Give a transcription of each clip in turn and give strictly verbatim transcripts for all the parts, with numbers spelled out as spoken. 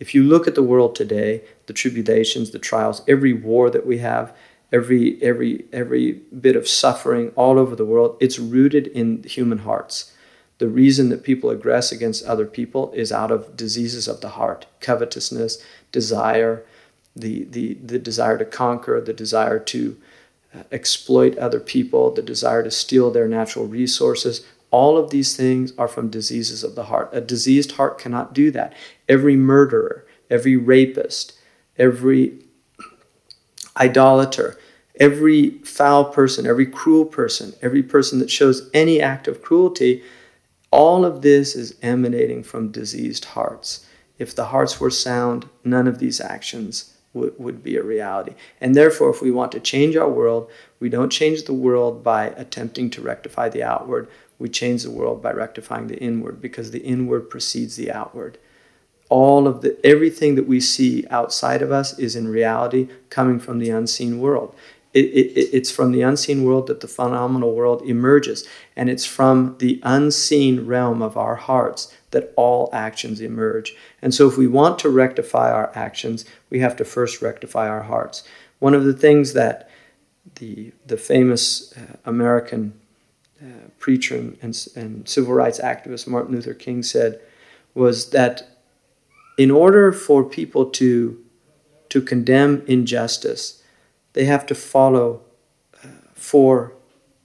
If you look at the world today, the tribulations, the trials, every war that we have, every every every bit of suffering all over the world, it's rooted in human hearts. The reason that people aggress against other people is out of diseases of the heart, covetousness, desire, the the the desire to conquer, the desire to uh, exploit other people, the desire to steal their natural resources. All of these things are from diseases of the heart. A diseased heart cannot do that. Every murderer, every rapist, every idolater, every foul person, every cruel person, every person that shows any act of cruelty, all of this is emanating from diseased hearts. If the hearts were sound, none of these actions would, would be a reality. And therefore, if we want to change our world, we don't change the world by attempting to rectify the outward. We change the world by rectifying the inward, because the inward precedes the outward. All of the everything that we see outside of us is in reality coming from the unseen world. It, it, it's from the unseen world that the phenomenal world emerges, and it's from the unseen realm of our hearts that all actions emerge. And so if we want to rectify our actions, we have to first rectify our hearts. One of the things that the, the famous uh, American uh, preacher and, and, and civil rights activist Martin Luther King said was that in order for people to, to condemn injustice, they have to follow uh, four,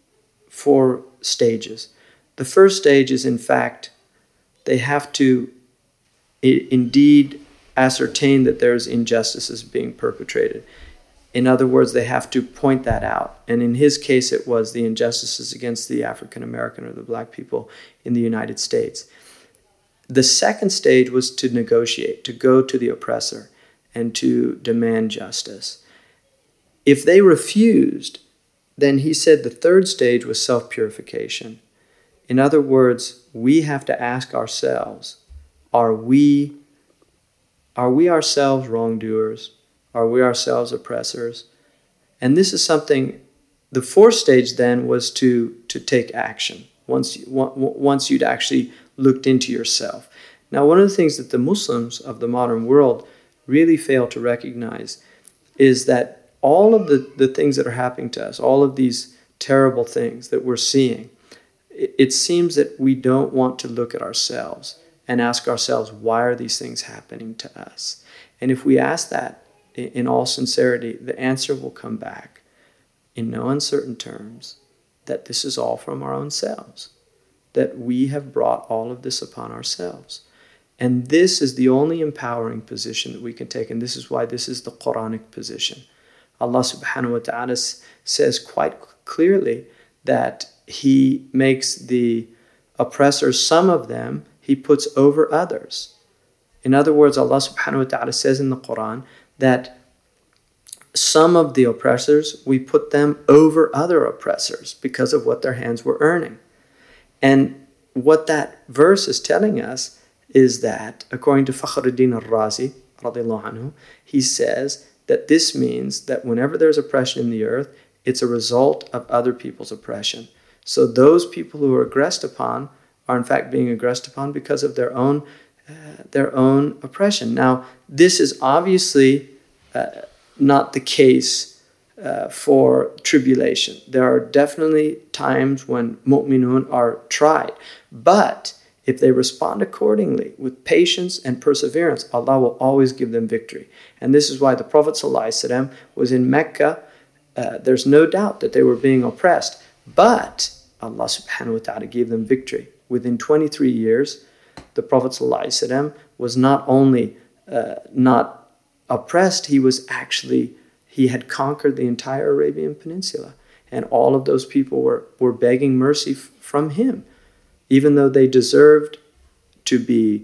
four stages. The first stage is, in fact, they have to I- indeed ascertain that there's injustices being perpetrated. In other words, they have to point that out. And in his case, it was the injustices against the African American or the black people in the United States. The second stage was to negotiate, to go to the oppressor and to demand justice. If they refused, then he said the third stage was self-purification. In other words, we have to ask ourselves, are we, are we ourselves wrongdoers? Are we ourselves oppressors? And this is something, the fourth stage then was to, to take action, once, once you'd actually looked into yourself. Now, one of the things that the Muslims of the modern world really fail to recognize is that all of the, the things that are happening to us, all of these terrible things that we're seeing, it, it seems that we don't want to look at ourselves and ask ourselves, why are these things happening to us? And if we ask that in, in all sincerity, the answer will come back in no uncertain terms that this is all from our own selves, that we have brought all of this upon ourselves. And this is the only empowering position that we can take, and this is why this is the Quranic position. Allah subhanahu wa ta'ala says quite clearly that He makes the oppressors, some of them, He puts over others. In other words, Allah subhanahu wa ta'ala says in the Quran that some of the oppressors, we put them over other oppressors because of what their hands were earning. And what that verse is telling us is that, according to Fakhruddin al-Razi, radiallahu anhu, he says that this means that whenever there's oppression in the earth, it's a result of other people's oppression. So those people who are aggressed upon are in fact being aggressed upon because of their own, uh, their own oppression. Now, this is obviously uh, not the case Uh, for tribulation. There are definitely times when mu'minun are tried. But if they respond accordingly with patience and perseverance, Allah will always give them victory. And this is why the Prophet ﷺ was in Mecca. Uh, there's no doubt that they were being oppressed. But Allah subhanahu wa ta'ala gave them victory. Within twenty-three years, the Prophet ﷺ was not only uh, not oppressed, he was actually He had conquered the entire Arabian Peninsula. And all of those people were, were begging mercy f- from him. Even though they deserved to be,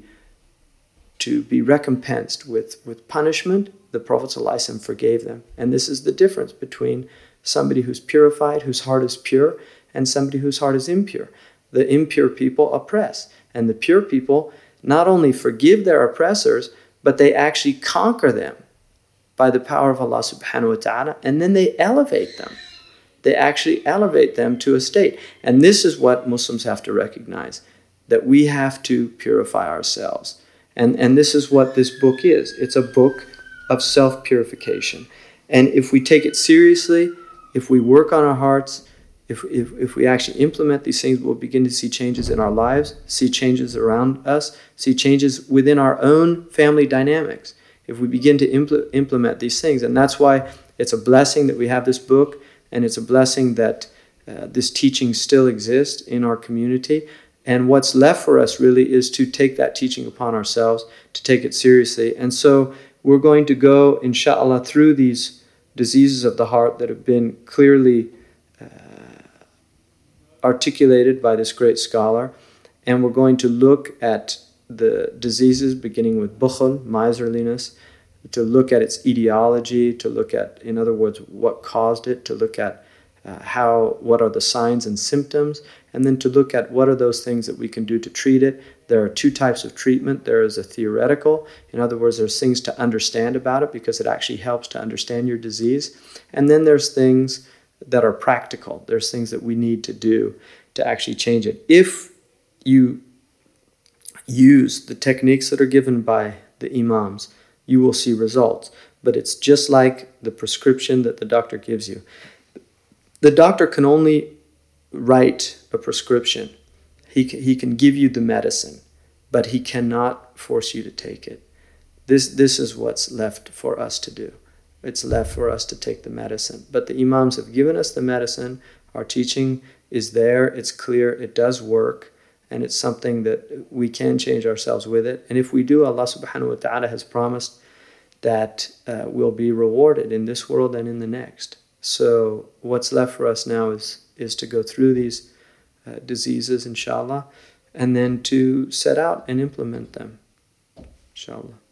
to be recompensed with, with punishment, the Prophet ﷺ forgave them. And this is the difference between somebody who's purified, whose heart is pure, and somebody whose heart is impure. The impure people oppress. And the pure people not only forgive their oppressors, but they actually conquer them by the power of Allah subhanahu wa ta'ala, and then they elevate them. They actually elevate them to a state. And this is what Muslims have to recognize, that we have to purify ourselves. And, and this is what this book is. It's a book of self-purification. And if we take it seriously, if we work on our hearts, if, if, if we actually implement these things, we'll begin to see changes in our lives, see changes around us, see changes within our own family dynamics. If we begin to impl- implement these things. And that's why it's a blessing that we have this book, and it's a blessing that uh, this teaching still exists in our community. And what's left for us really is to take that teaching upon ourselves, to take it seriously. And so we're going to go, inshallah, through these diseases of the heart that have been clearly uh, articulated by this great scholar. And we're going to look at the diseases beginning with bukhul, miserliness, to look at its etiology, to look at, in other words, what caused it, to look at uh, how, what are the signs and symptoms, and then to look at what are those things that we can do to treat it. There are two types of treatment. There is a theoretical, in other words, there's things to understand about it because it actually helps to understand your disease. And then there's things that are practical. There's things that we need to do to actually change it. If you use the techniques that are given by the imams, you will see results. But it's just like the prescription that the doctor gives you. The doctor can only write a prescription. He can, he can give you the medicine, but he cannot force you to take it. This, this is what's left for us to do. It's left for us to take the medicine. But the imams have given us the medicine. Our teaching is there. It's clear. It does work. And it's something that we can change ourselves with it. And if we do, Allah subhanahu wa ta'ala has promised that uh, we'll be rewarded in this world and in the next. So what's left for us now is, is to go through these uh, diseases, inshallah, and then to set out and implement them, inshallah.